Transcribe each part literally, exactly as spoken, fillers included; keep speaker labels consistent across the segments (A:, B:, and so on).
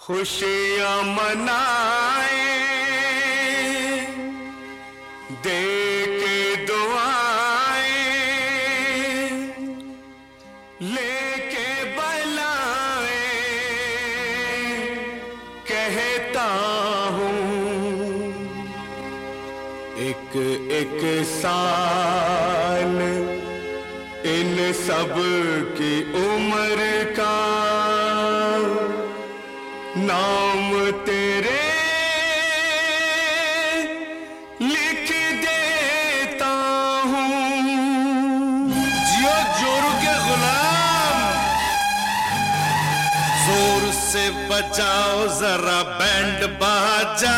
A: खुशियां मनाए दे के दुआएं लेके बलाए कहता हूँ एक एक साल इन सब की उम्र का नाम तेरे लिख देता हूँ।
B: जियो जोरू के गुलाम, जोर से बजाओ जरा बैंड बाजा।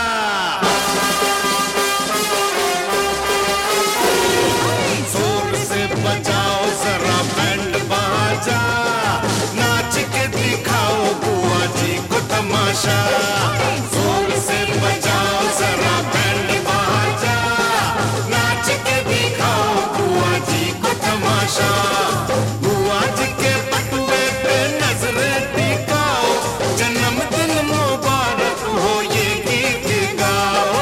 B: जोर से बजाओ जरा बैंड बाजा, नाच के दिखाओ बुआ जी को तमाशा। जोर से बजाओ जरा बैंड बाजा, नाच के दिखाओ बुआ जी को तमाशा। बुआ जी के बटुए पे नजरें टिकाओ, जन्मदिन मुबारक हो ये गीत गाओ।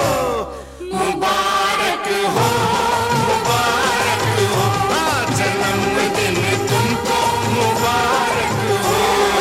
B: मुबारक हो मुबारक हो, हाँ जन्मदिन तुमको मुबारक हो।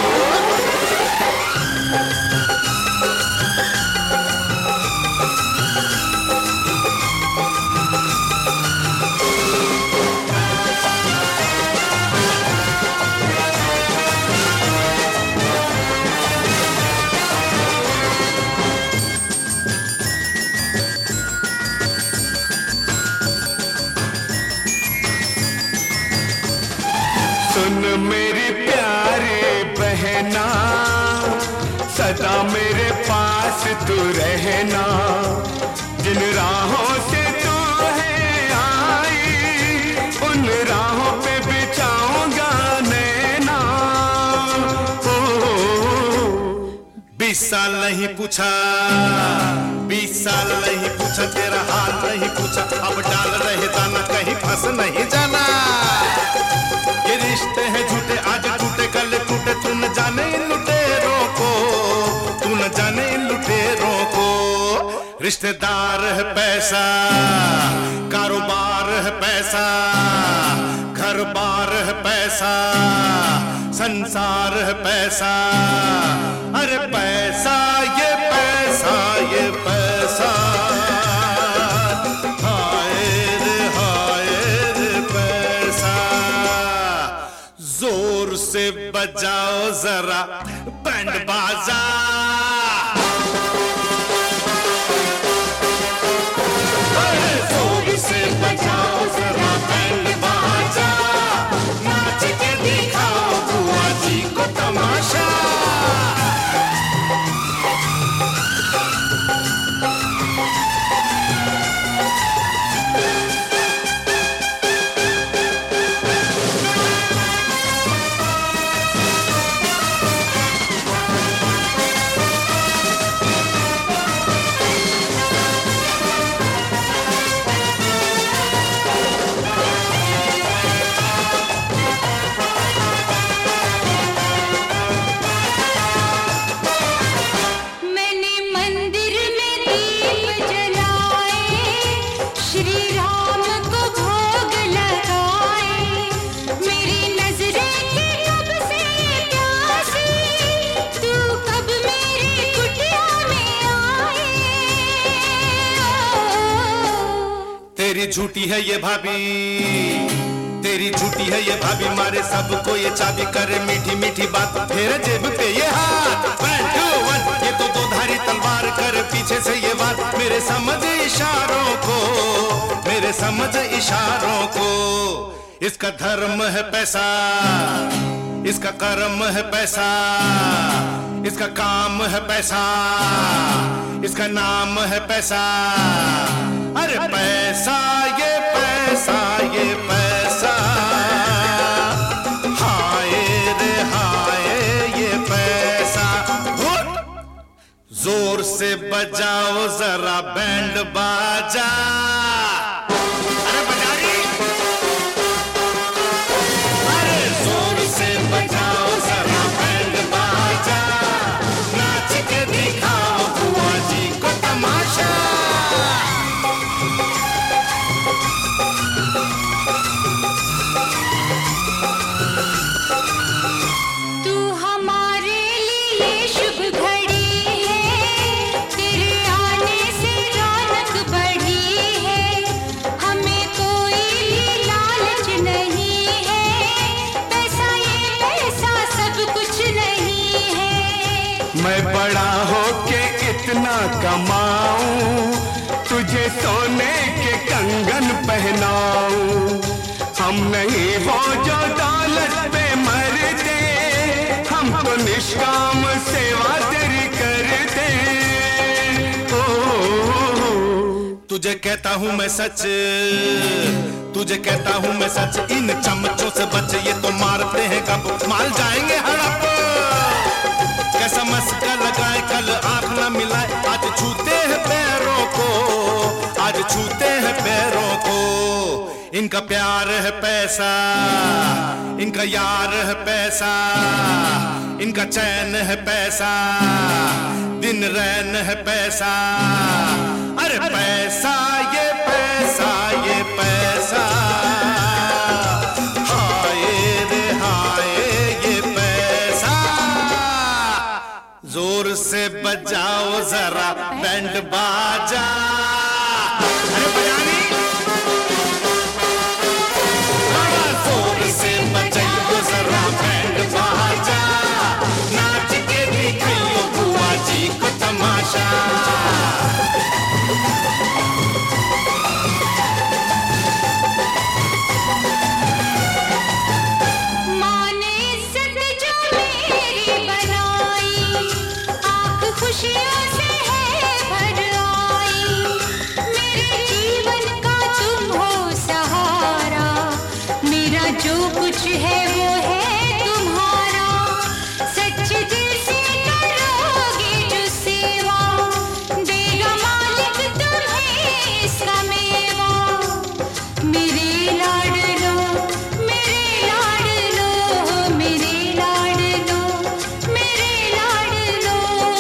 A: सुन मेरी प्यारी बहना, सदा मेरे पास तू रहना। जिन राहों से तू है आई, उन राहों पे बिछाऊंगा नैना।
B: बीस साल नहीं पूछा, बीस साल नहीं पूछा, तेरा हाल नहीं पूछा। अब डाल रहे दाना, कहीं फंस नहीं जाना। ये रिश्ते हैं झूठे, आज टूटे कल टूटे। तू न जाने इन लुटेरों को, तू न जाने इन लुटेरों को। रिश्तेदार है पैसा, कारोबार है पैसा, घर बार है पैसा, संसार है पैसा। अरे पैसा ये पैसा ये पैसा, हाय रे हाय रे पैसा। जोर से बजाओ जरा बैंड बाजा। अरे जोर से बजाओ जरा बैंड बाजा, नाच के दिखाओ बुआ जी को तमाशा। तेरी झूठी है ये भाभी, तेरी झूठी है ये भाभी, मारे सबको ये चाबी, करे मीठी मीठी बात, फेरे जेब पे ये हाथ। वन टू वन, ये तो दो धारी तलवार, कर पीछे से ये बात। मेरे समझ इशारों को, मेरे समझ इशारों को। इसका धर्म है पैसा, इसका कर्म है पैसा, इसका काम है पैसा, इसका नाम है पैसा। अरे पैसा ये पैसा ये पैसा, हाय रे हाय ये पैसा। जोर से बजाओ जरा बैंड बाजा। अरे बजा रही, अरे जोर से बजाओ जरा बैंड बाजा।
A: मैं बड़ा होके इतना कमाऊं, तुझे सोने के कंगन पहनाऊं। हम नहीं हो जो दौलत पे मरते, हम तो निष्काम सेवा तेरी करते। ओ,
B: तुझे कहता हूँ मैं सच, तुझे कहता हूँ मैं सच, इन चमचों से बच, ये तो मारते हैं कब माल जाएंगे हड़प। कैसा मस्का लगाए कल आंख न मिलाए, आज छूते हैं पैरों को, आज छूते हैं पैरों को। इनका प्यार है पैसा, इनका यार है पैसा, इनका चैन है पैसा, दिन रैन है पैसा। अरे पैसा ये पैसा ये पैसा, हाय रे हाय ये पैसा। जोर से बजाओ जरा बैंड बाजा, अरे बजानी जोर से बजाओ जरा बैंड बाजा, नाच के दिखाइयो बुआ जी को तमाशा।
C: खुशियों से है भर आई, मेरे जीवन का तुम हो सहारा, मेरा जो कुछ है वो है तुम्हारा। सच्चे दिल से करोगे जो सेवा, देगा मालिक तुम्हें इसका मेवा। मेरे लाडलो मेरे लाडलो मेरे लाडलो मेरे लाडलो।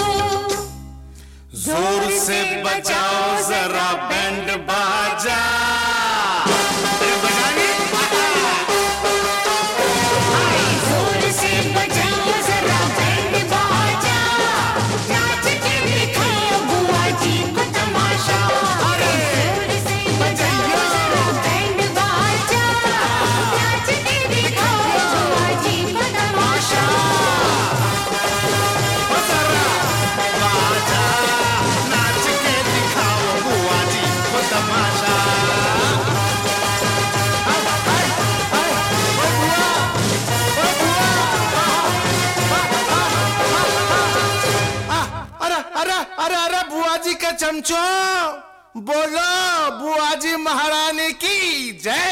B: जोर से बजाओ जरा बैंड बाजा, अरे बजानी
C: जोर से बजाओ जरा बैंड बाजा, नाच के दिखाओ बुआ जी को तमाशा। जोर से बजाओ जरा बैंड बाजा, नाच के दिखाओ बुआ जी को तमाशा।
B: जरा बाजा, नाच के दिखाओ बुआ जी को तमाशा। अरे अरे अरे अरे बुआ जी के चमचों, बोलो बुआ जी महारानी की जय।